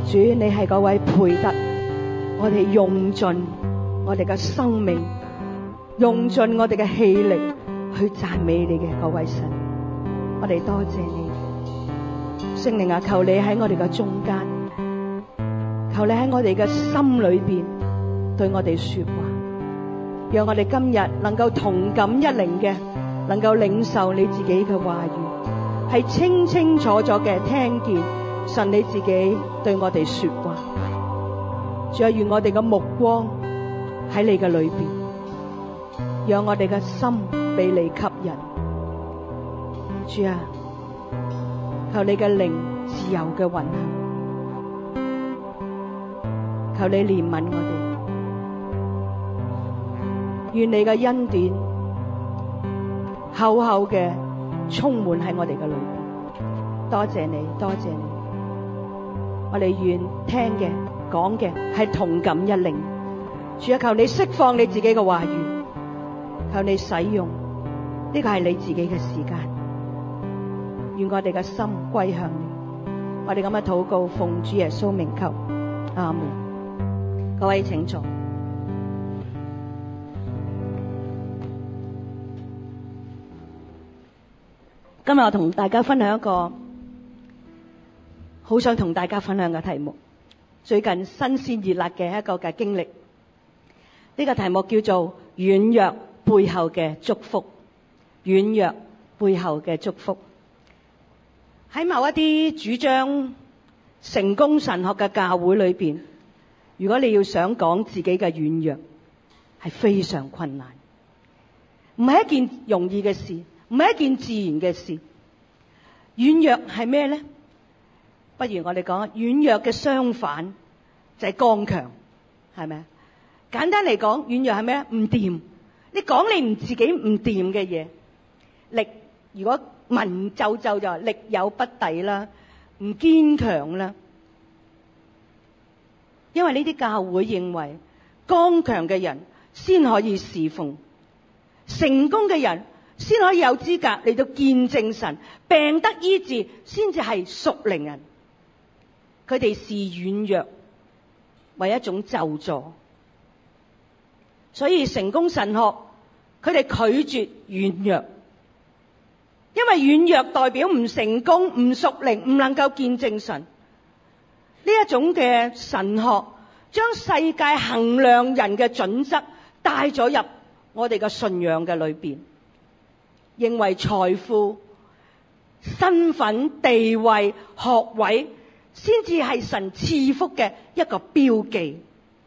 主，你係嗰位配得我哋用盡我哋嘅生命，用盡我哋嘅氣力去讚美你嘅嗰位神。我哋多謝你，聖靈啊，求你喺我哋嘅中間，求你喺我哋嘅心裏邊對我哋說話，讓我哋今日能夠同感一靈嘅，能夠領受你自己嘅話語，係清清楚楚嘅聽見神你自己對我哋說話。主啊，願我哋嘅目光喺你嘅裏邊，讓我哋嘅心被你吸引。主啊，求你嘅靈自由嘅運行，求你憐憫我哋，願你嘅恩典厚厚嘅充滿喺我哋嘅裏邊。多謝你，多謝你，我哋願聽嘅講嘅係同感一靈。主啊，求你釋放你自己嘅話語，求你使用，呢個係你自己嘅時間。願我哋嘅心歸向你，我哋咁嘅禱告奉主耶穌名求，阿門。各位請坐。今日我同大家分享一個好想同大家分享嘅題目，最近新鮮熱辣嘅一個嘅經歷。呢個題目叫做軟弱背後嘅祝福。軟弱背後嘅祝福。喺某一啲主張成功神學嘅教會裏邊，如果你要想講自己嘅軟弱，係非常困難，唔係一件容易嘅事，唔係一件自然嘅事。軟弱係咩呢？不如我哋講軟弱嘅相反就係剛強，係咪啊？簡單嚟講，軟弱係咩？唔掂。你講你自己唔掂嘅嘢，力，如果文縐縐就話力有不逮啦，唔堅強啦。因為呢啲教會認為剛強嘅人先可以侍奉，成功嘅人先可以有資格嚟到見證神，病得醫治先至係屬靈人。佢哋視軟弱為一種咒詛，所以成功神學佢哋拒絕軟弱，因為軟弱代表唔成功、唔屬靈、唔能夠見證神。呢一種嘅神學將世界衡量人嘅準則帶咗入我哋嘅信仰嘅裏邊，認為財富、身份、地位、學位先至係神賜福嘅一個標記。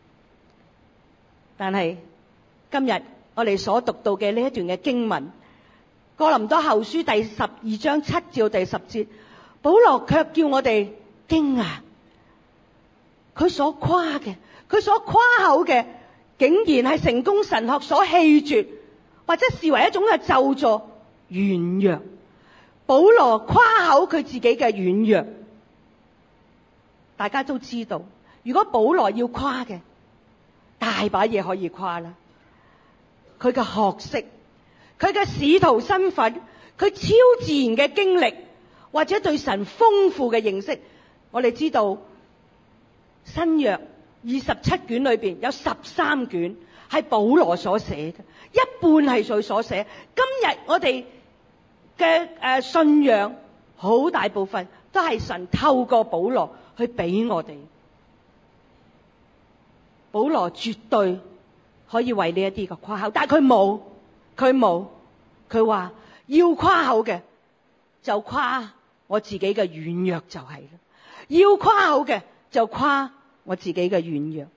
但係今日我哋所讀到嘅呢一段嘅經文，哥林多後書第12章7至第10節，保羅卻叫我哋驚訝，佢所誇嘅，佢所誇口嘅，竟然係成功神學所棄絕，或者視為一種嘅咒詛。軟弱，保羅誇口佢自己嘅軟弱。大家都知道，如果保羅要誇嘅，大把嘢可以誇啦。佢嘅學識，佢嘅使徒身份，佢超自然嘅經歷，或者對神豐富嘅認識。我哋知道新約27卷裏邊有13卷係保羅所寫嘅，一半係佢所寫。今日我哋嘅信仰好大部分都係神透過保羅去俾我哋。保羅絕對可以為呢一啲嘅誇口，但係佢冇，佢話要誇口嘅就誇我自己嘅軟弱就係啦，要誇口嘅就誇我自己嘅軟弱。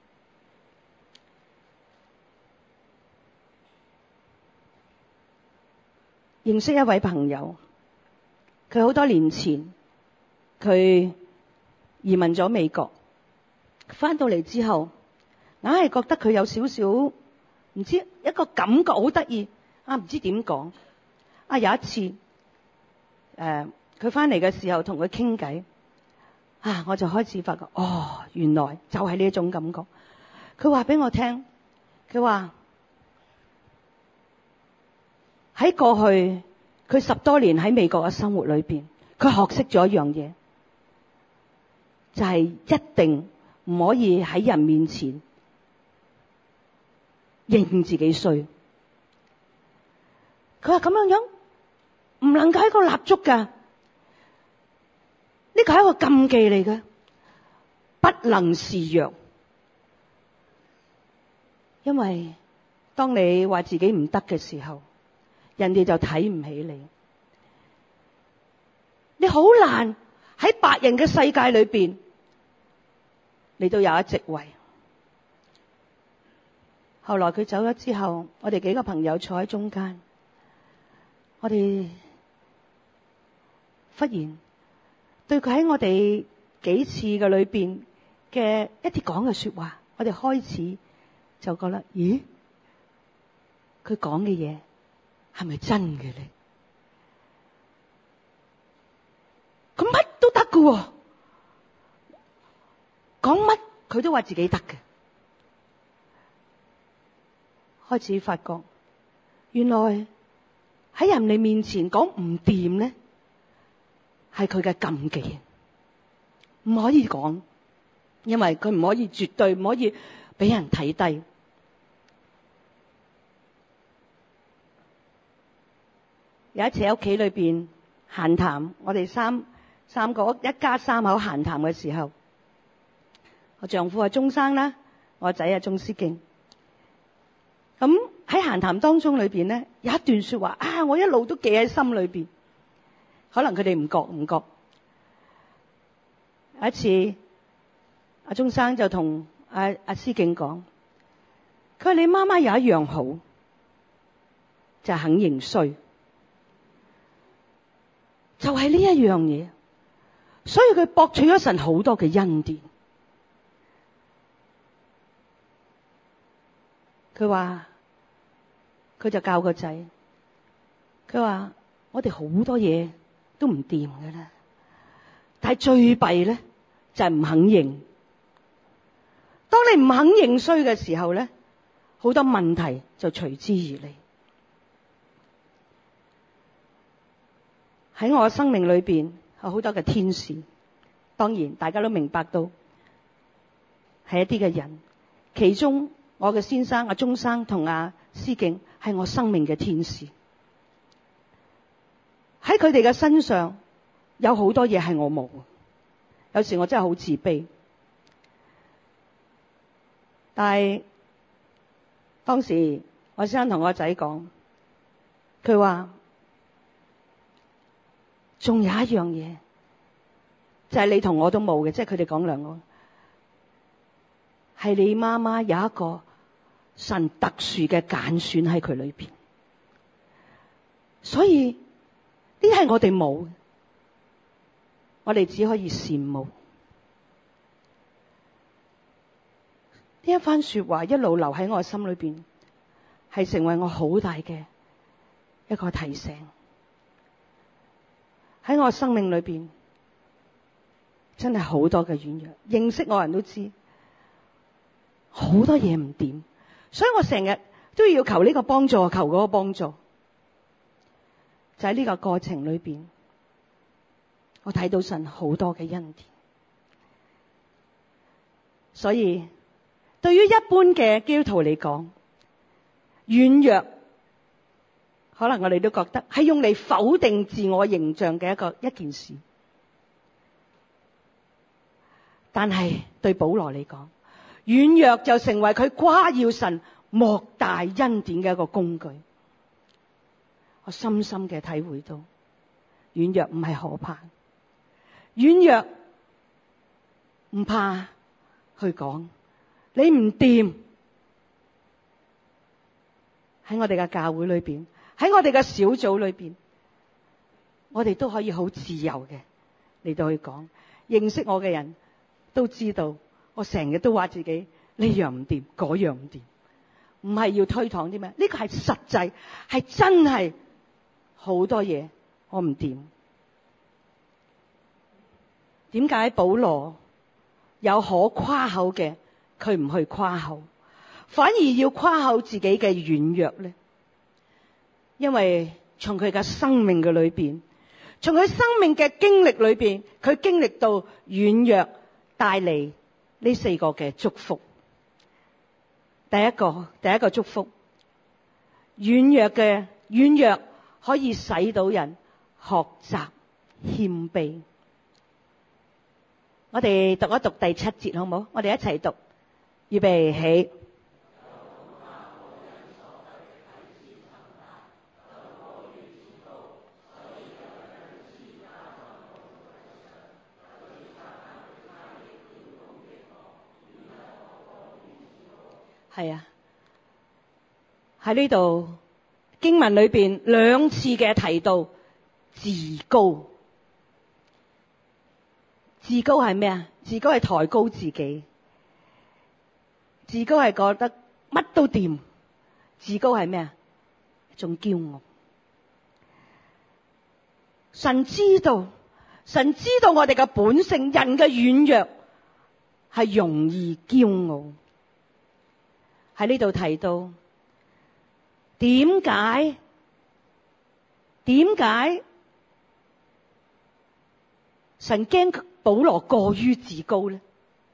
認識一位朋友，佢好多年前佢移民咗美國，翻到嚟之後，硬係覺得佢有少少唔知一個感覺好得意啊，唔知點講啊。有一次佢翻嚟嘅時候同佢傾偈啊，我就開始發覺原來就係呢一種感覺。佢話俾我聽，佢話喺過去佢10多年喺美國嘅生活裏邊，佢學識咗一樣嘢， 就係一定唔可以喺人面前認自己衰。佢話咁樣唔能夠係一個蠟燭㗎，呢個係一個禁忌嚟嘅，不能示弱。因為當你話自己唔得嘅時候，人哋就睇唔起你。你好難喺白人嘅世界裏邊，你都有一席位。後來佢走咗之後，我哋幾個朋友坐喺中間，我哋忽然對佢喺我哋幾次嘅裏邊嘅一啲講嘅說話，我哋開始就覺得，咦，佢講嘅嘢係咪真嘅咧？佢乜都得㗎，講乜佢都話自己得嘅。開始發覺，原來喺人哋面前講唔掂咧，係佢嘅禁忌，唔可以講，因為佢唔可以絕對唔可以俾人睇低。有一次喺屋企裏邊閒談，我哋三個一家三口閒談嘅時候，我丈夫係鐘生啦，我仔係鐘思敬。咁喺閒談當中裏邊咧，有一段說話啊，我一路都記喺心裏邊。可能佢哋唔覺。有一次，阿鐘生就同阿思敬講，佢話你媽媽有一樣好，就係肯認衰，就係呢一樣嘢。所以佢博取咗神好多嘅恩典。佢話佢就教個仔，佢話我哋好多嘢都唔掂嘅啦，但係最弊咧就係唔肯認。當你唔肯認衰嘅時候咧，好多問題就隨之而嚟。喺我嘅生命裏邊有好多嘅天使，當然大家都明白到係一啲嘅人，其中我嘅先生阿鐘生同阿思敬係我生命嘅天使。喺佢哋嘅身上有好多嘢係我冇，有時我真係好自卑。但係當時我先生同我仔講，佢話仲有一樣嘢，就係你同我都冇嘅，即係佢哋講兩個，係你媽媽有一個神特殊嘅揀選喺佢裏邊，所以呢係我哋冇，我哋只可以羨慕。呢一番說話一路留喺我心裏邊，係成為我好大嘅一個提醒。喺我生命裏邊，真係好多嘅軟弱，認識我人都知，好多嘢唔掂，所以我成日都要求呢個幫助，求嗰個幫助。就喺呢個過程裏邊，我睇到神好多嘅恩典。所以對於一般嘅基督徒嚟講，軟弱可能我哋都覺得係用嚟否定自我形象嘅一件事，但係對保羅嚟講，軟弱就成為佢誇耀神莫大恩典嘅一個工具。我深深嘅體會到，軟弱唔係可怕，軟弱唔怕去講，你唔掂。喺我哋嘅教會裏邊，喺我哋嘅小組裏邊，我哋都可以好自由嘅嚟到去講。認識我嘅人都知道，我成日都話自己呢樣唔掂，嗰樣唔掂，唔係要推搪啲咩？呢個係實際，係真係好多嘢我唔掂。點解保羅有可誇口嘅，佢唔去誇口，反而要誇口自己嘅軟弱呢？因為從佢嘅生命嘅裏邊，從佢生命嘅經歷裏邊，佢經歷到軟弱帶嚟呢4個嘅祝福。第一個祝福，軟弱可以使到人學習謙卑。我哋讀一讀第7節好唔好？我哋一齊讀，預備起。係啊，喺呢度經文裏邊2次嘅提到自高。自高係咩啊？自高係抬高自己，自高係覺得乜都掂。自高係咩啊？一種驕傲。神知道我哋嘅本性，人嘅軟弱係容易驕傲。喺呢度提到點解神驚保羅過於自高呢？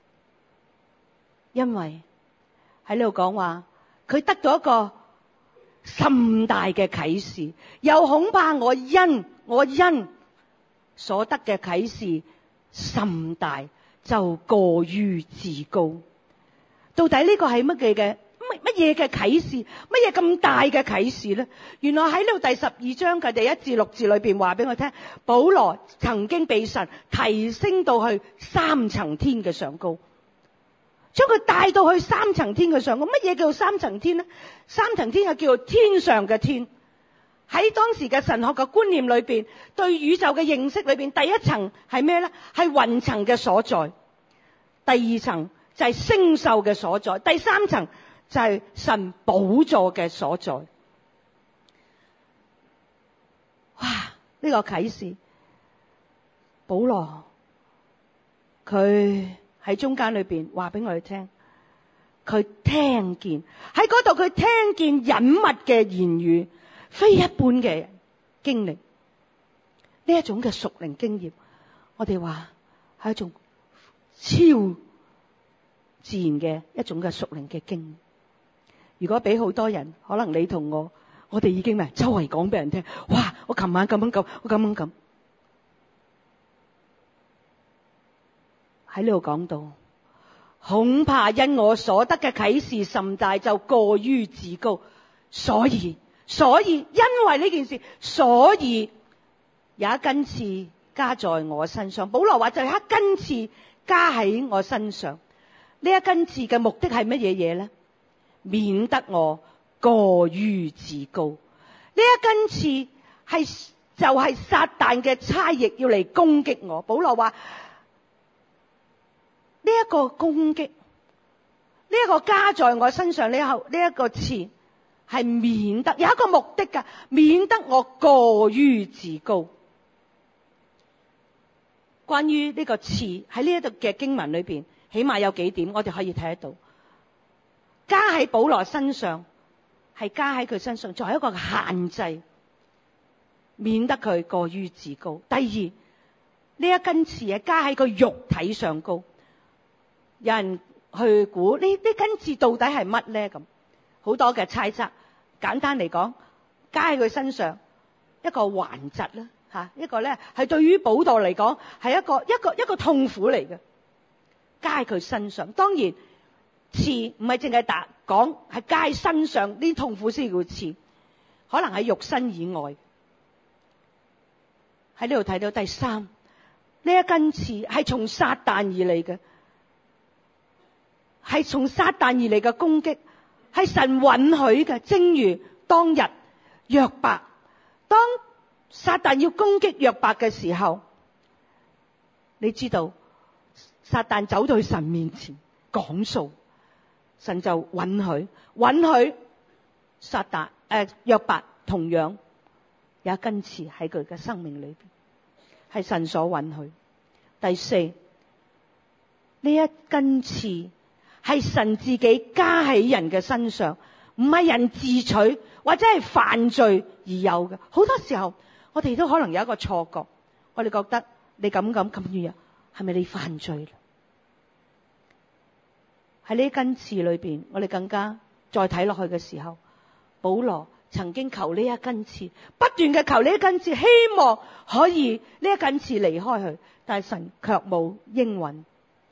因為喺呢度講話佢得到一個甚大嘅啟示，又恐怕我因所得嘅啟示甚大，就過於自高。到底呢個係乜嘢嘅啟示？乜嘢咁大嘅啟示呢？原來喺呢度第12章嘅第1至6節裏邊話俾我聽，保羅曾經被神提升到去3層天嘅上高，將佢帶到去3層天嘅上高。乜嘢叫做3層天呢？3層天係叫做天上嘅天。喺當時嘅神學嘅觀念裏邊，對宇宙嘅認識裏邊，第一層係咩呢？係雲層嘅所在。第2層就係星宿嘅所在。第3層就係神寶座嘅所在。哇！呢個啟示，保羅佢喺中間裏邊話俾我哋聽，佢聽見喺嗰度，佢聽見隱密嘅言語，非一般嘅經歷。呢一種嘅屬靈經驗，我哋話係一種超自然嘅一種嘅屬靈嘅經驗。如果俾好多人，可能你同我哋已經周圍講俾人聽，哇！我琴晚咁樣咁，我咁樣咁。喺呢度講到，恐怕因我所得嘅啟示甚大，就過於自高。所以因為呢件事，所以有一根刺加在我身上。保羅話就係一根刺加喺我身上。呢一根刺嘅目的係乜嘢嘢呢？免得我過於自高。呢一根刺就係撒旦嘅差役要嚟攻擊我。保羅話呢一個攻擊，呢一個加在我身上呢一個刺係免得有一個目的㗎，免得我過於自高。關於呢個刺喺呢一度嘅經文裏邊，起碼有幾點我哋可以睇得到。加喺保羅身上，係加喺佢身上作為一個限制，免得佢過於自高。第二，呢一根刺係加喺佢肉體上高。有人去估呢根刺到底係乜呢？咁好多嘅猜測。簡單嚟講，加喺佢身上一個頑疾啦，吓一個咧係對於保羅嚟講係一個痛苦嚟嘅。加喺佢身上，當然。刺唔係淨係講係加喺身上呢，痛苦先叫刺，可能喺肉身以外。喺呢度睇到第三，呢一根刺係從撒旦而嚟嘅，係從撒旦而嚟嘅攻擊，係神允許嘅。正如當日約伯，當撒旦要攻擊約伯嘅時候，你知道撒旦走到去神面前講數。神就允許約伯同樣有一根刺喺佢嘅生命裏邊，係神所允許。第四，呢一根刺係神自己加喺人嘅身上，唔係人自取或者係犯罪而有嘅。好多時候我哋都可能有一個錯覺，我哋覺得你咁軟弱，係咪你犯罪？ 喺呢根刺裏邊，我哋更加再睇落去嘅時候，保羅曾經求呢一根刺，不斷嘅求呢一根刺，希望可以呢一根刺離開佢，但係神卻冇應允。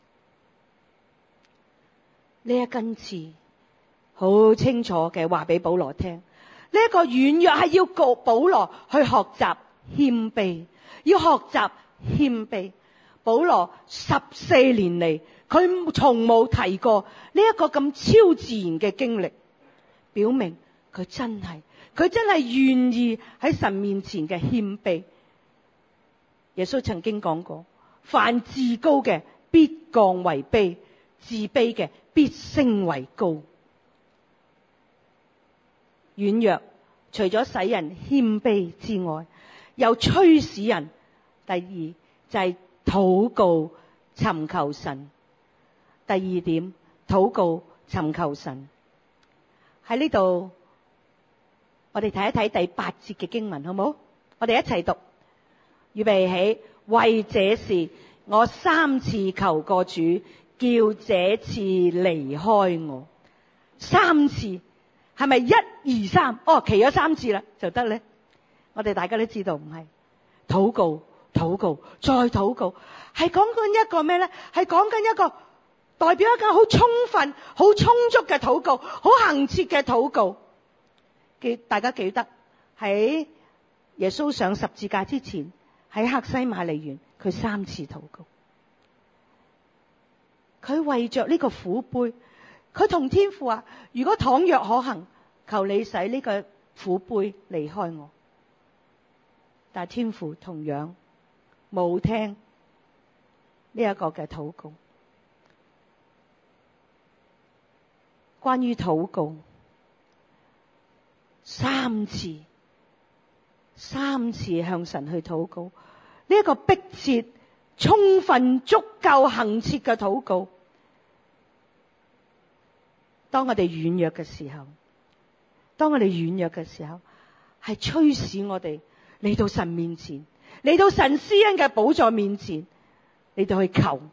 呢一根刺好清楚嘅話俾保羅聽，呢一個軟弱係要告保羅去學習謙卑，要學習謙卑。保羅14年嚟，佢從冇提過呢一個咁超自然嘅經歷，表明佢真係願意喺神面前嘅謙卑。耶穌曾經講過，凡自高嘅必降為卑，自卑嘅必升為高。軟弱除咗使人謙卑之外，又驅使人，第二就係禱告尋求神。第二點，禱告尋求神。喺呢度我哋睇一睇第8節嘅經文好冇？我哋一齊讀。預備起，為這事我3次求過主，叫這次離開我。3次係咪1、2、3？哦，祈咗3次啦就得咧？我哋大家都知道唔係。禱告再禱告，係講緊一個咩咧？係講緊一個代表一個好充分好充足嘅禱告，好恆切嘅禱告。大家記得喺耶穌上十字架之前，喺客西馬尼園佢3次禱告，佢為着呢個苦杯，佢同天父話，如果倘若可行，求你使呢個苦杯離開我。但係天父同樣冇聽呢一個嘅禱告。關於禱告，3次向神去禱告，呢一個迫切、充分、足夠、恆切嘅禱告。當我哋軟弱嘅時候，係驅使我哋嚟到神面前，嚟到神施恩嘅寶座面前，嚟到去求。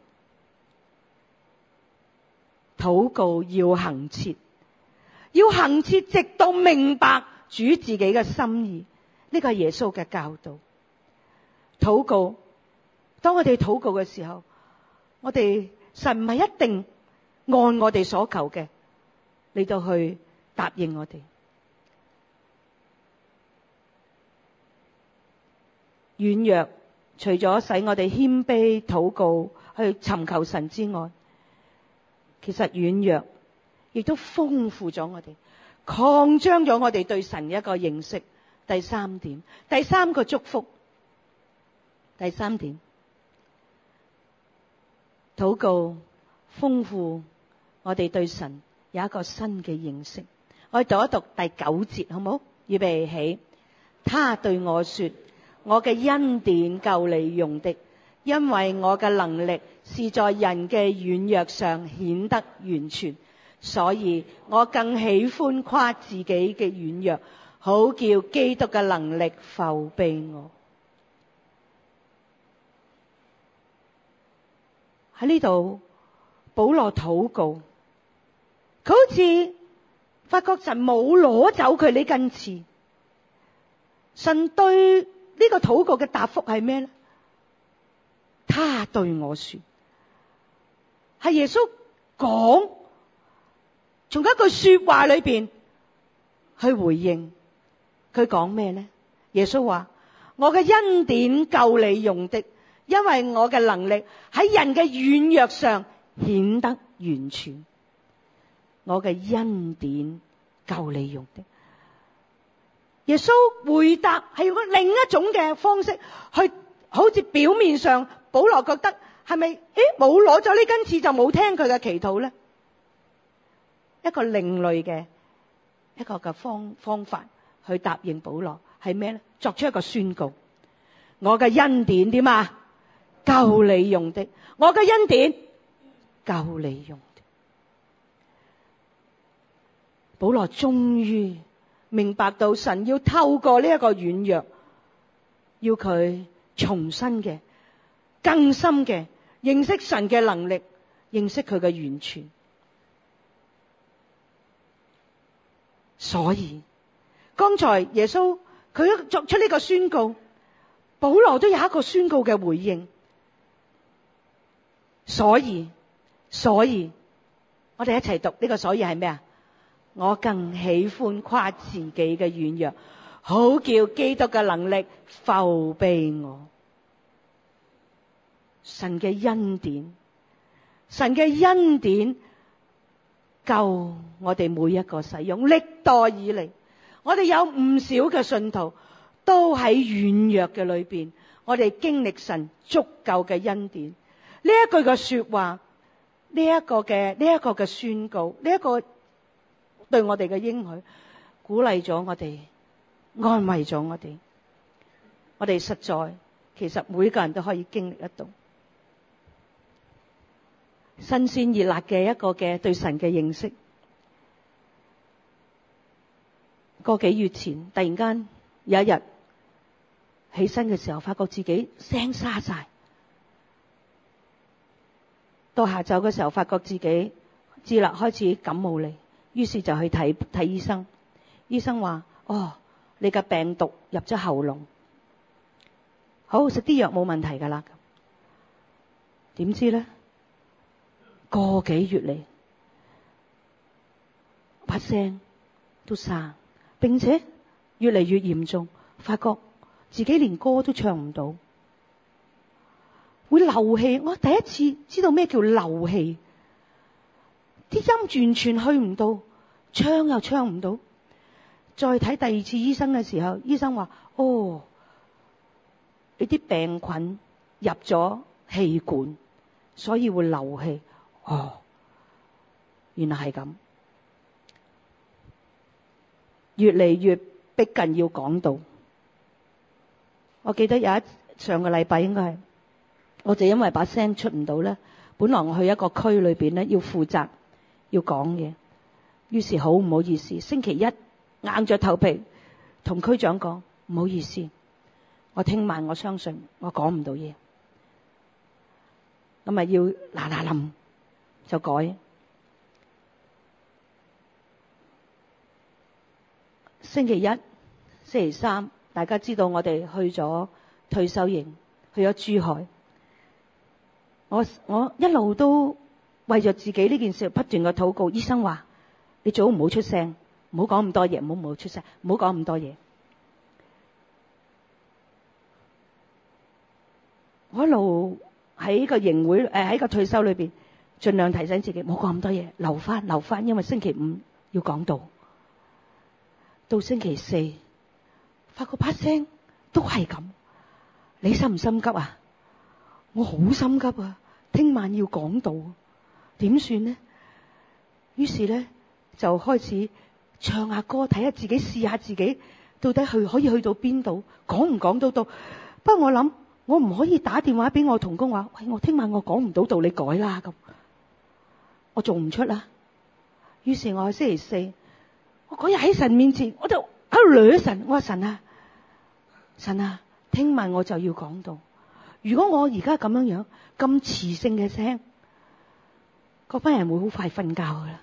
禱告要恆切，直到明白主自己嘅心意。呢個係耶穌嘅教導。禱告，當我哋禱告嘅時候，神唔係一定按我哋所求嘅嚟到去答應我哋。軟弱除咗使我哋謙卑禱告去尋求神之外，其實軟弱亦都豐富咗我哋，擴張咗我哋對神嘅一個認識。第3點，第3個祝福。第3點，禱告豐富我哋對神有一個新嘅認識。我哋讀一讀第9節好冇？預備起。他對我說，我嘅恩典夠你用的，因為我嘅能力是在人嘅軟弱上顯得完全，所以我更喜歡誇自己嘅軟弱，好叫基督嘅能力覆庇我。喺呢度，保羅禱告，佢好似發覺神冇攞走佢呢根刺。神對呢個禱告嘅答覆係咩咧？他對我說，係耶穌講，從一句說話裏邊去回應。佢講咩咧？耶穌話，我嘅恩典夠你用的，因為我嘅能力喺人嘅軟弱上顯得完全。我嘅恩典夠你用的。耶穌回答係用另一種嘅方式去，好似表面上保羅覺得係咪冇攞咗呢根刺就冇聽佢嘅祈禱咧？一個另類嘅一個嘅方法去答應保羅係咩咧？作出一個宣告，我嘅恩典點啊？夠你用的，我嘅恩典夠你用的。保羅終於明白到神要透過呢一個軟弱，要佢重新嘅、更深嘅認識神嘅能力，認識佢嘅完全。 所以剛才耶穌佢作出呢個宣告，保羅都有一個宣告嘅回應。所以我哋一齊讀呢個所以係咩啊？我更喜歡誇自己嘅軟弱，好叫基督嘅能力覆庇我。神嘅恩典夠我哋每一個使用。歷代以嚟，我哋有唔少嘅信徒都喺軟弱嘅裏邊，我哋經歷神足夠嘅恩典。呢一句嘅說話，呢一個嘅宣告，呢一個對我哋嘅應許，鼓勵咗我哋，安慰咗我哋。我哋實在其實每個人都可以經歷得到新鮮熱辣嘅一個嘅對神嘅認識。個幾月前突然間有一日起身嘅時候，發覺自己聲沙晒。到下晝嘅時候，發覺自己知啦，開始感冒嚟，於是就去睇醫生。醫生話：哦，你嘅病毒入咗喉嚨，好，食啲藥冇問題噶啦。點知咧，個幾月嚟，把聲都沙，並且越嚟越嚴重，發覺自己連歌都唱唔到，會漏氣。我第一次知道咩叫漏氣，啲音完全去唔到，唱又唱唔到。再睇第二次醫生嘅時候，醫生話：哦，你啲病菌入咗氣管，所以會漏氣。哦，原來係咁，越嚟越逼近要講道。我記得上個禮拜應該係，我就因為把聲出唔到咧，本來我去一個區裏邊咧要負責要講嘢，於是好唔好意思，星期一硬着頭皮同區長講：唔好意思，我聽晚我相信我講唔到嘢，咁咪要嗱臨就改。星期一、星期三，大家知道我哋去咗退休營，去咗珠海。我一路都為咗自己呢件事不斷嘅禱告。醫生話：你最好唔好出聲，唔好講咁多嘢，唔好出聲，唔好講咁多嘢。我一路喺個營會喺個退休裏邊，盡量提醒自己唔好講咁多嘢，留翻，因為星期五要講道。到星期四，發覺把聲都係咁。你心唔心急啊？我好心急啊！聽晚要講道，點算呢？於是咧就開始唱下歌，睇下自己，試下自己到底可以去到邊度，講唔講到道。不過我諗，我唔可以打電話俾我同工話：喂，我聽晚我講唔到道，你改啦咁。我做唔出啦。於是我喺星期四，我嗰日喺神面前，我就喺度掠神。我話神啊，聽晚我就要講道。如果我而家咁樣咁磁性嘅聲，嗰班人會好快瞓覺噶啦。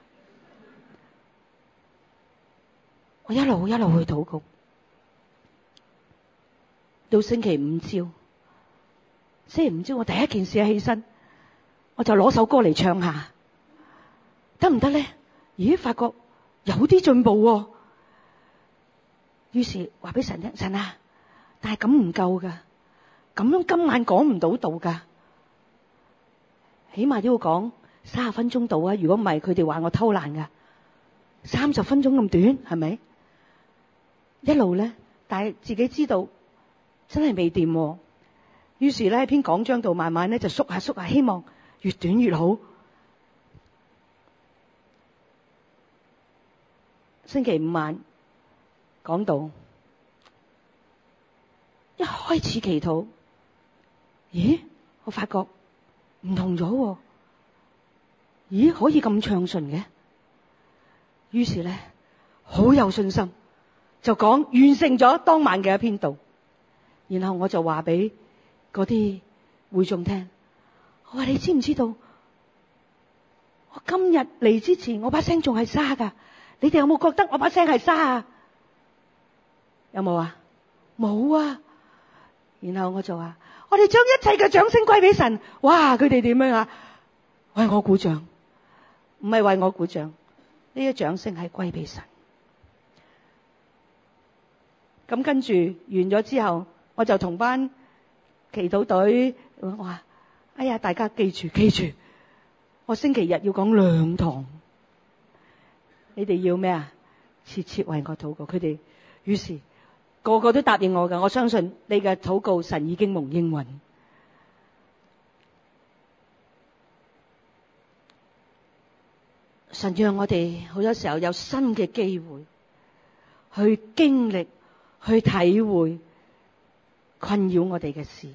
我一路去禱告，到星期五朝，我第一件事起身，我就攞首歌嚟唱下，得唔得咧？咦，發覺有啲進步喎。於是話俾神聽：神啊，但係咁唔夠噶，咁樣今晚講唔到道噶，起碼都要講30分鐘到啊！如果唔係，佢哋話我偷懶噶，30分鐘咁短係咪？一路咧，但係自己知道真係未掂，於是咧喺篇講章度慢慢咧就縮下，希望越短越好。星期五晚講道，一開始祈禱，咦，我發覺唔同咗，咦，可以咁暢順嘅。於是咧好有信心，就講完成咗當晚嘅一篇道。然後我就話俾嗰啲會眾聽，我話你知唔知道，我今日嚟之前我把聲仲係沙噶， 你哋有冇覺得我把聲係沙啊？有冇啊？冇啊。然後我就話，我哋將一切嘅掌聲歸俾神。哇！佢哋點樣啊？為我鼓掌，唔係為我鼓掌，呢啲掌聲係歸俾神。咁跟住完咗之後，我就同班祈禱隊我話：哎呀，大家記住，我星期日要講2堂，你哋要咩啊？切切為我禱告。佢哋於是個個都答應我㗎。我相信你嘅禱告，神已經蒙應允。神讓我哋好多時候有新嘅機會去經歷、去體會困擾我哋嘅事，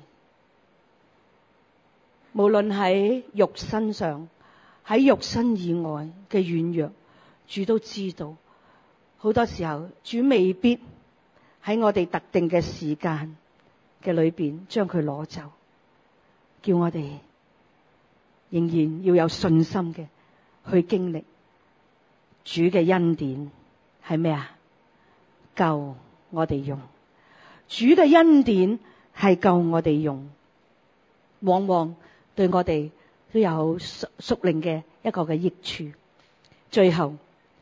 無論喺肉身上、喺肉身以外嘅軟弱，主都知道。好多時候，主未必喺我哋特定嘅時間嘅裏邊將佢攞走，叫我哋仍然要有信心嘅去經歷主嘅恩典係咩啊？夠我哋用。主嘅恩典係夠我哋用，往往對我哋都有屬靈嘅一個嘅益處。最後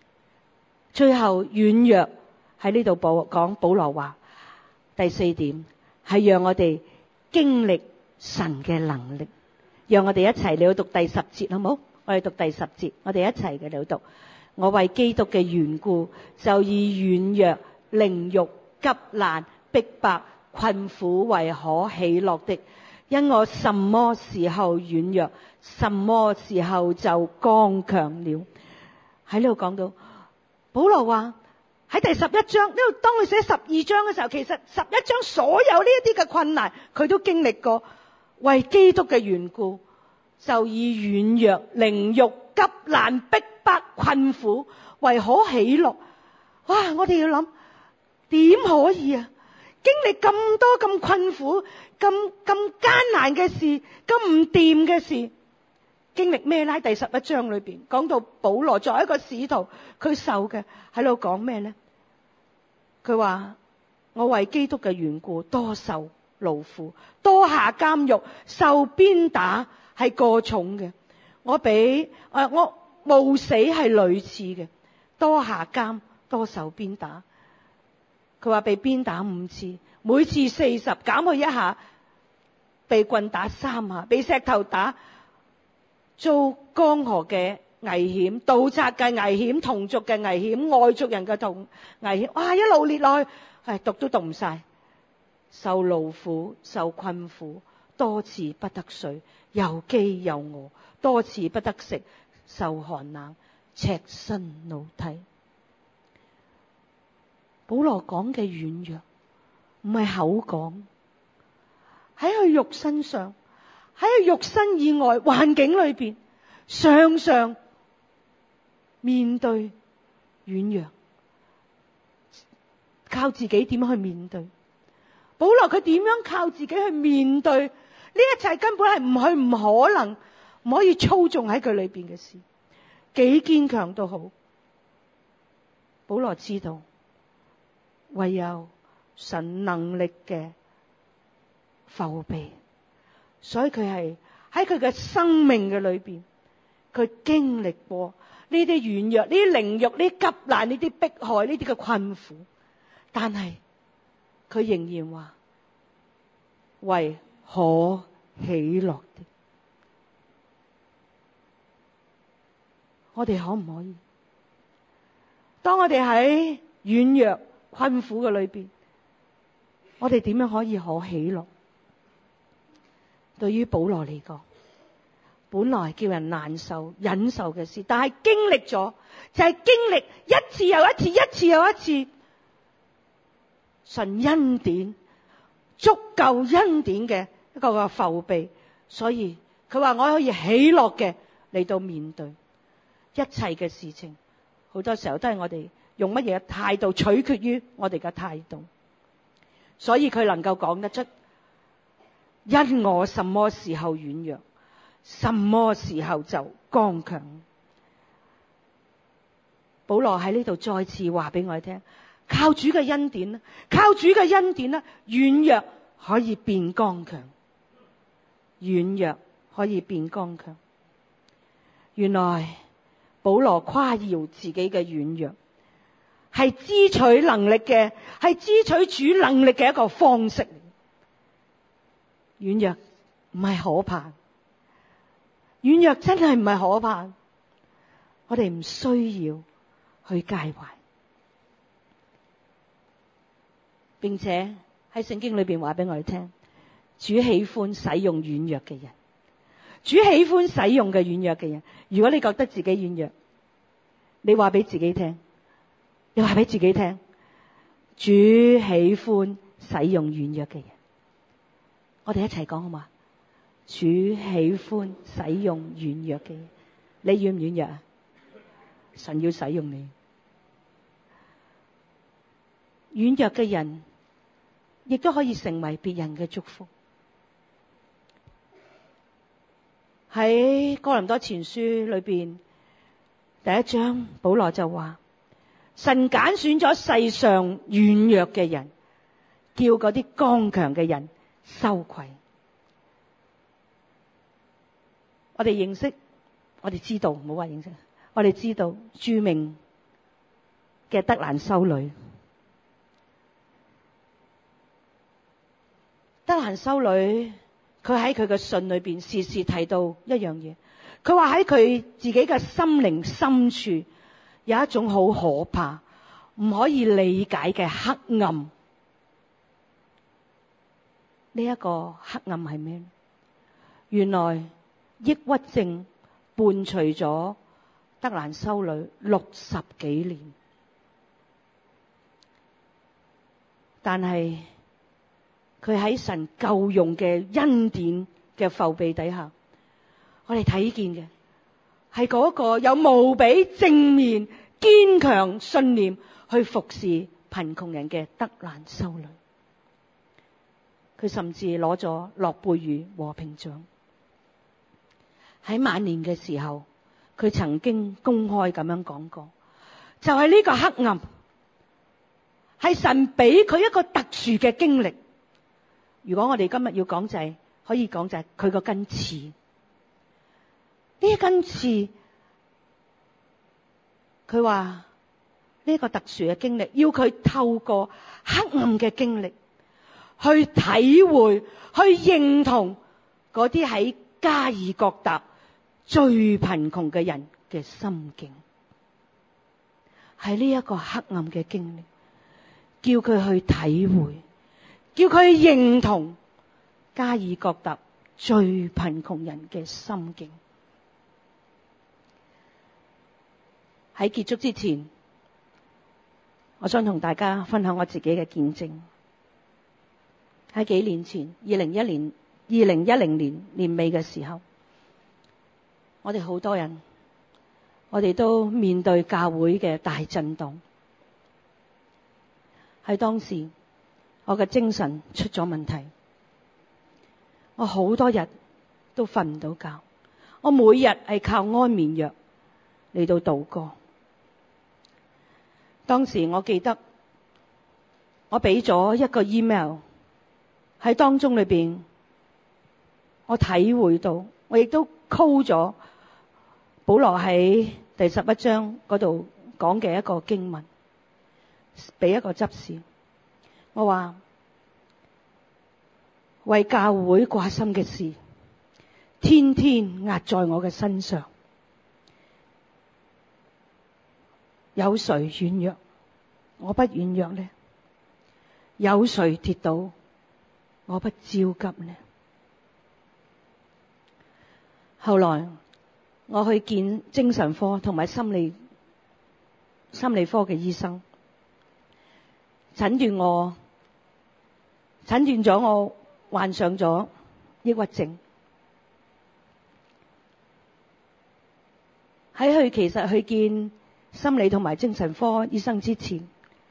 軟弱喺呢度講保羅話，第4點係讓我哋經歷神嘅能力。讓我哋一齊嚟讀第10節好唔好？我哋讀第10節，我哋一齊嘅嚟讀。我為基督嘅緣故，就以軟弱、凌辱、急難、逼迫、困苦為可喜樂的，因我什麼時候軟弱，什麼時候就剛強了。喺呢度講到保羅話喺第11章呢度，當佢寫12章嘅時候，其實11章所有呢一啲嘅困難佢都經歷過。為基督嘅緣故，就以軟弱、凌辱、急難、逼迫、困苦為可喜樂。哇！我哋要諗點可以啊？經歷咁多咁困苦、咁艱難嘅事、咁唔掂嘅事，經歷咩咧？第11章裏邊講到保羅作為一個使徒，佢受嘅喺度講咩咧？佢話我為基督嘅緣故多受勞苦，多下監獄，受鞭打係過重嘅。我冒死係屢次嘅，多下監，多受鞭打。佢話被鞭打5次，每次40，減去1下，被棍打3下，被石頭打，遭江河嘅危險、盜賊嘅危險、同族嘅危險、外族人嘅危險。哇！一路列落去，讀都讀唔晒。受勞苦，受困苦，多次不得睡，又飢又餓，多次不得食，受寒冷，赤身露體。保羅講嘅軟弱唔係口講，喺佢肉身上，喺佢肉身以外環境裏邊，常常面對軟弱，靠自己點樣去面對？保羅佢點樣靠自己去面對呢一切？根本係唔可能，唔可以操縱喺佢裏邊嘅事，幾堅強都好。保羅知道，唯有神能力嘅覆庇，所以佢係喺佢嘅生命嘅裏邊，佢經歷過呢啲軟弱、呢啲凌辱、呢啲急難、呢啲迫害、呢啲嘅困苦，但係佢仍然話為可喜樂的。我哋可唔可以？當我哋喺軟弱、困苦嘅裏邊，我哋點樣可以可喜樂？對於保羅嚟講，本來叫人難受、忍受嘅事，但係經歷咗，就係經歷一次又一次、一次又一次，神恩典、足夠恩典嘅一個個覆庇，所以佢話我可以喜樂嘅嚟到面對一切嘅事情。好多時候都係我哋用乜嘢嘅態度，取決於我哋嘅態度。所以佢能夠講得出，因我什麼時候軟弱，什麼時候就剛強。 保羅喺呢度再次話俾我哋聽，靠主嘅恩典啦，靠主嘅恩典啦，軟弱可以變剛強，軟弱可以變剛強。原來保羅誇耀自己嘅軟弱，係支取能力嘅，係支取主能力嘅一個方式。軟弱唔係可怕，軟弱真係唔係可怕，我哋唔需要去介懷。並且喺聖經裏邊話俾我哋聽，主喜歡使用軟弱嘅人，主喜歡使用嘅軟弱嘅人。如果你覺得自己軟弱，你話俾自己聽，你話俾自己聽，主喜歡使用軟弱嘅人。我哋一齊講好嘛？主喜歡使用軟弱嘅人。你軟唔軟弱啊？神要使用你。軟弱嘅人亦都可以成為別人嘅祝福。喺哥林多前書裏邊第一章，保羅就話，神揀選咗世上軟弱嘅人，叫嗰啲剛強嘅人羞愧。我哋認識，我哋知道，唔好話認識，我哋知道著名嘅德蘭修女。德蘭修女，佢喺佢嘅信裏邊時時提到一樣嘢，佢話喺佢自己嘅心靈深處有一種好可怕、唔可以理解嘅黑暗。呢一個黑暗係咩？原來抑鬱症伴隨咗德蘭修女60幾年，但係佢喺神夠用嘅恩典嘅覆庇底下，我哋睇見嘅係嗰個有無比正面堅強信念去服侍貧窮人嘅德蘭修女。佢甚至攞咗諾貝爾和平獎。喺晚年嘅時候，佢曾經公開咁樣講過，就係呢個黑暗係神俾佢一個特殊嘅經歷。如果我哋今日要講，就係可以講，就係佢個根刺。呢一根刺，佢話呢個特殊嘅經歷要佢透過黑暗嘅經歷去體會、去認同嗰啲喺加爾各答最貧窮嘅人嘅心境。係呢一個黑暗嘅經歷，叫佢去體會，叫佢去認同加爾各答最貧窮人嘅心境。喺結束之前，我想同大家分享我自己嘅見證。喺幾年前，2010年年尾嘅時候，我哋好多人，我哋都面對教會嘅大震盪。喺當時，我嘅精神出咗問題，我好多日都瞓唔到覺，我每日係靠安眠藥嚟到度過。當時我記得我俾咗一個 email， 喺當中裏邊我體會到，我亦都 call 咗保羅喺第11章嗰度講嘅一個經文俾一個執事。我話為教會掛心嘅事天天壓在我嘅身上，有誰軟弱我不軟弱呢？有誰跌倒我不焦急呢？後來我去見精神科同埋心理科嘅醫生，診斷咗我患上咗抑鬱症。喺其實去見心理同埋精神科醫生之前，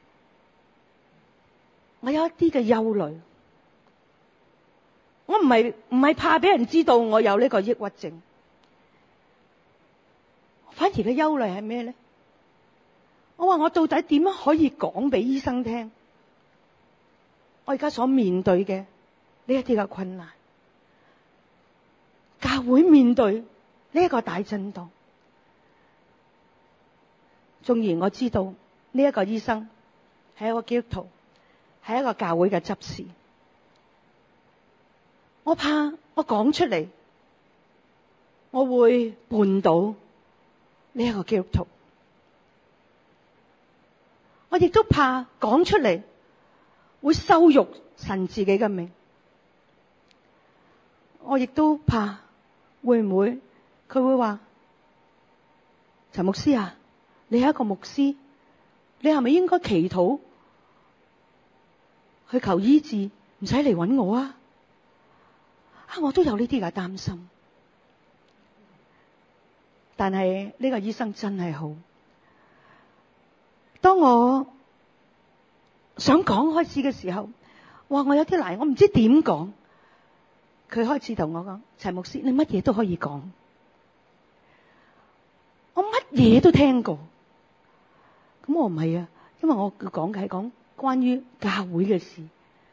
我有一啲嘅憂慮。我唔係怕俾人知道我有呢個抑鬱症，反而嘅憂慮係咩咧？ 話我到底點樣可以講俾醫生聽？我而家所面對嘅呢一啲嘅困難，教會面對呢一個大震盪。縱然我知道呢一個醫生係一個基督徒，係一個教會嘅執事，我怕我講出嚟，我會絆倒呢一個基督徒。我亦都怕講出嚟會羞辱神自己嘅名。我亦都怕會唔會佢會話，陳牧師啊，你係一個牧師，你係咪應該祈禱去求醫治，唔使嚟搵我啊？我都有呢啲嘅擔心。但係呢個醫生真係好。當我想講開始嘅時候，哇！我有啲難，我唔知點講。佢開始同我講：陳牧師，你乜嘢都可以講，我乜嘢都聽過。咁我唔係啊，因為我講嘅係講關於教會嘅事。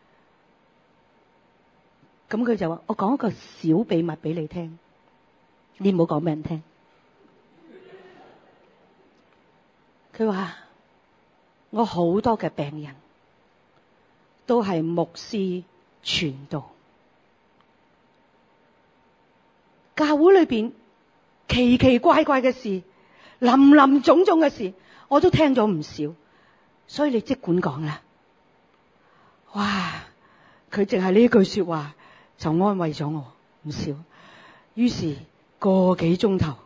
咁佢就話：我講一個小秘密俾你聽，你唔好講俾人聽。佢話：我好多嘅病人都係牧師傳道，教會裏邊奇奇怪怪嘅事，林林總總嘅事，我都聽咗唔少，所以你即管講啦。哇！佢淨係呢句說話就安慰咗我唔少。於是個幾鐘頭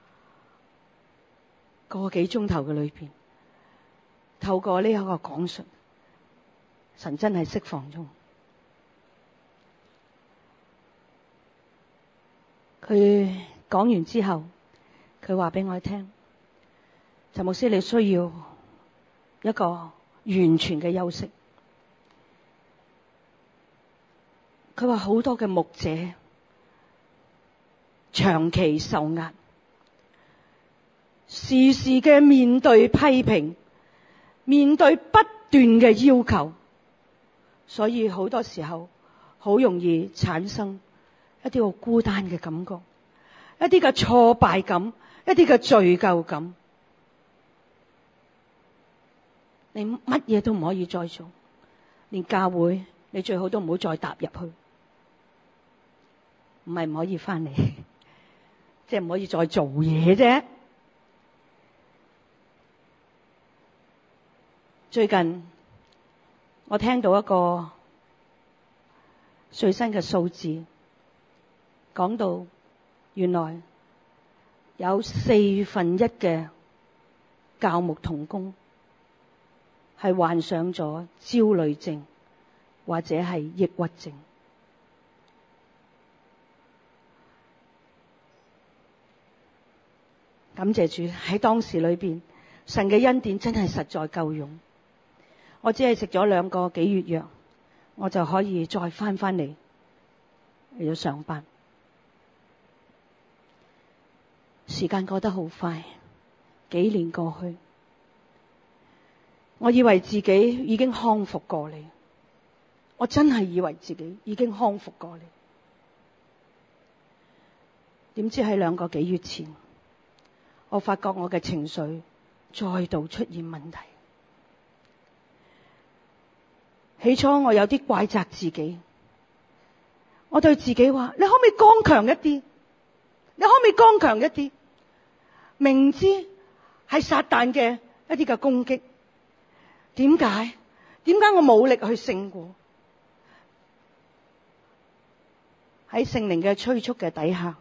嘅裏邊，透過呢一個講述，神真係釋放咗我。佢講完之後，佢話俾我聽：陳牧師，你需要一個完全嘅休息。佢話好多嘅牧者長期受壓，時時嘅面對批評，面對不斷嘅要求，所以好多時候好容易產生一啲好孤單嘅感覺，一啲嘅挫敗感，一啲嘅罪疚感。你乜嘢都唔可以再做，連教會你最好都唔好再踏入去。唔係唔可以翻嚟，即係唔可以再做嘢啫。最近我聽到一個最新嘅數字，講到原來有1/4嘅教牧同工係患上咗焦慮症或者係抑鬱症。感謝主，喺當時裏邊，神嘅恩典真係實在夠用。我只係食咗2個幾月藥，我就可以再翻嚟咗上班。時間過得好快，幾年過去，我以為自己已經康復過嚟，我真係以為自己已經康復過嚟。點知喺2個幾月前，我發覺我嘅情緒再度出現問題。起初我有啲怪責自己，我對自己話：你可唔可以剛強一啲？你可唔可以剛強一啲？明知係撒旦嘅一啲嘅攻擊，點解我冇力去勝過？喺聖靈嘅催促嘅底下，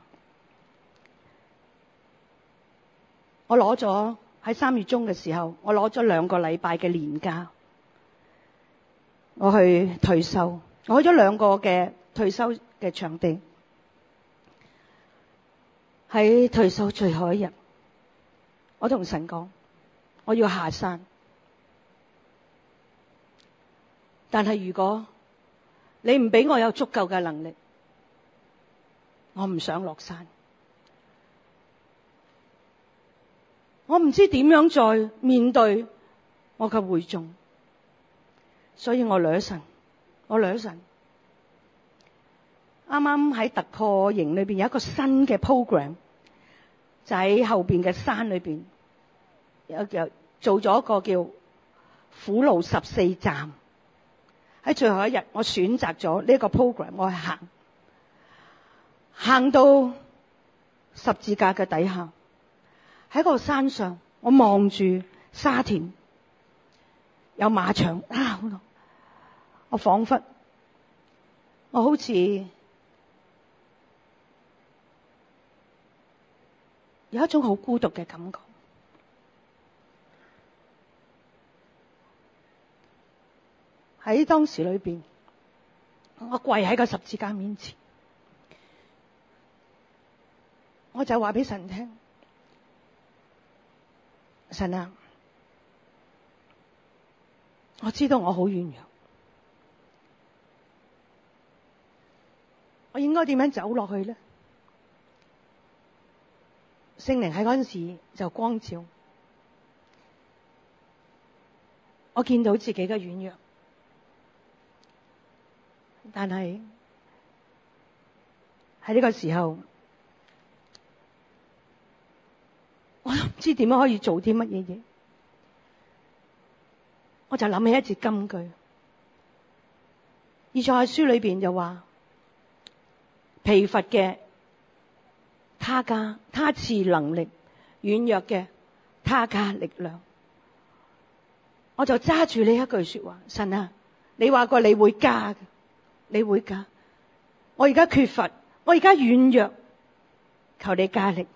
我攞咗喺3月中嘅時候，我攞咗2個禮拜嘅年假，我去退休。我去咗2個嘅退休嘅場地。喺退休最後一日，我同神講，我要下山。但係如果你唔俾我有足夠嘅能力，我唔想落山。我唔知點樣再面對我嘅會眾，所以我掠神。啱啱喺突破營裏邊有一個新嘅 program， 就喺後邊嘅山裏邊有做咗一個叫苦路14站。喺最後一日，我選擇咗呢個 program， 我去行到十字架嘅底下，喺個山上，我望住沙田有馬場啊，我仿佛我好似有一種好孤獨嘅感覺。喺當時裏邊，我跪喺個十字架面前，我就話俾神聽：神啊，我知道我好軟弱，我應該點樣走落去呢？聖靈喺嗰陣時就光照，我見到自己嘅軟弱，但係喺呢個時候，我都唔知點樣可以做啲乜嘢嘢，我就諗起一節金句，以賽亞書裏邊就話：疲乏嘅他賜能力，軟弱嘅他加力量。我就揸住呢一句說話，神啊，你話過你會加嘅，你會加。我而家缺乏，我而家軟弱，求你加力。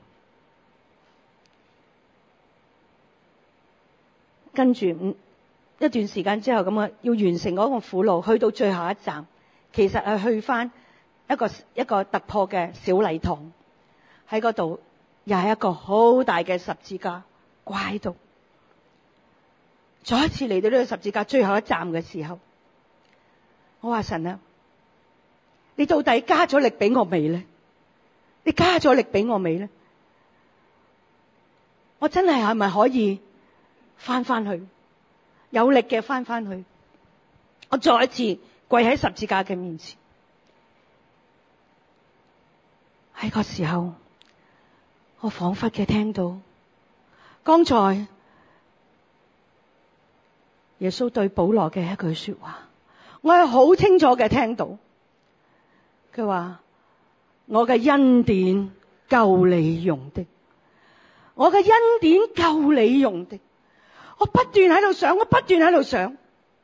跟住一段時間之後咁啊，要完成嗰個苦路，去到最後一站，其實係去翻一個突破嘅小禮堂，喺嗰度又係一個好大嘅十字架掛喺度。再一次嚟到呢個十字架最後一站嘅時候，我話神啊，你到底加咗力俾我未呢？你加咗力俾我未呢？我真係咪可以翻去，有力嘅翻去？我再一次跪喺十字架嘅面前，喺個時候，我仿佛嘅聽到剛才耶穌對保羅嘅一句說話，我係好清楚嘅聽到。佢話：我嘅恩典夠你用的，我嘅恩典夠你用的。我不斷喺度想，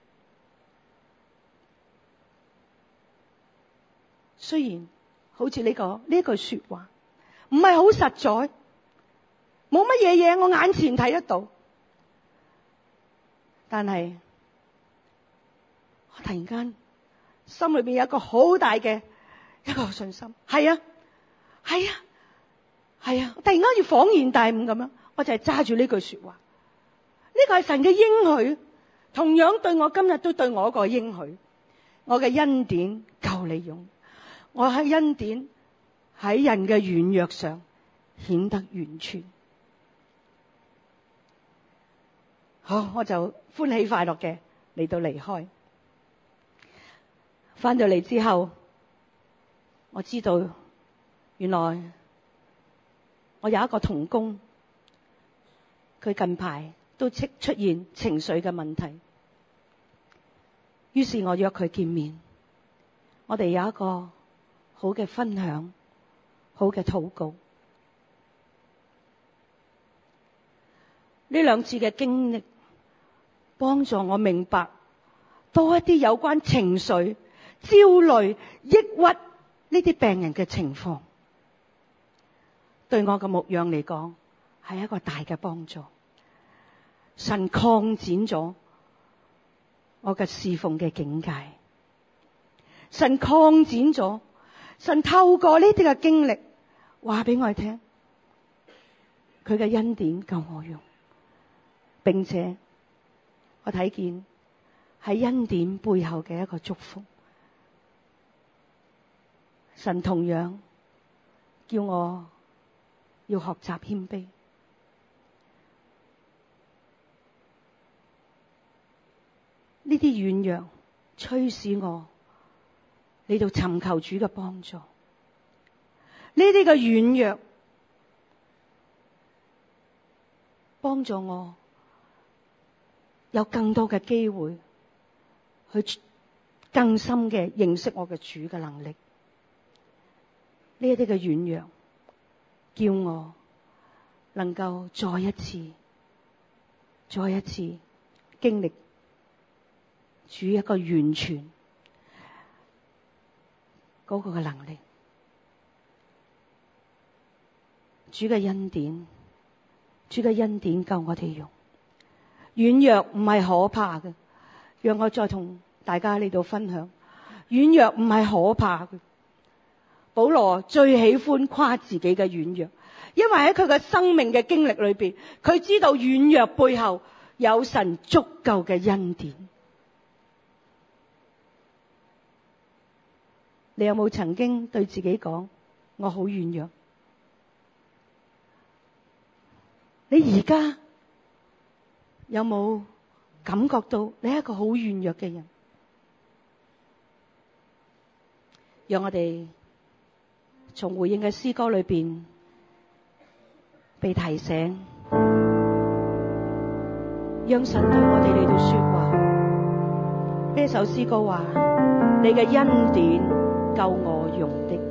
雖然好似呢句說話唔係好實在，冇乜嘢我眼前睇得到，但係我突然間心裏邊有一個好大嘅一個信心，係啊，突然間要恍然大悟咁樣，我就係揸住呢句說話。呢個係神嘅應許，同樣對我今日都對我一個應許。我嘅恩典夠你用，我喺恩典喺人嘅軟弱上顯得完全。好，我就歡喜快樂嘅嚟到離開。翻到嚟之後，我知道原來我有一個同工，佢近排都出現情緒嘅問題，於是我約佢見面，我哋有一個好嘅分享，好嘅禱告。呢兩次嘅經歷幫助我明白多一啲有關情緒、焦慮、抑鬱呢啲病人嘅情況，對我嘅牧養嚟講係一個大嘅幫助。神擴展咗我嘅侍奉嘅境界，神擴展咗，神透過呢啲嘅經歷話俾我聽，佢嘅恩典夠我用，並且我睇見喺恩典背後嘅一個祝福。神同樣叫我要學習謙卑。 呢啲軟弱驅使我嚟到尋求主嘅幫助。呢啲嘅軟弱幫助我有更多嘅機會去更深嘅認識我嘅主嘅能力。呢一啲嘅軟弱叫我能夠再一次經歷主一個完全嗰個嘅能力。主嘅恩典夠我哋用。軟弱唔係可怕嘅，讓我再同大家嚟到分享。軟弱唔係可怕嘅。保羅最喜歡誇自己嘅軟弱，因為喺佢嘅生命嘅經歷裏邊，佢知道軟弱背後有神足夠嘅恩典。你有冇曾經對自己講我好軟弱？你而家有冇感覺到你係一個好軟弱嘅人？讓我哋從回應嘅詩歌裏邊被提醒，讓神對我哋嚟到說話。呢首詩歌話：你嘅恩典夠我用的。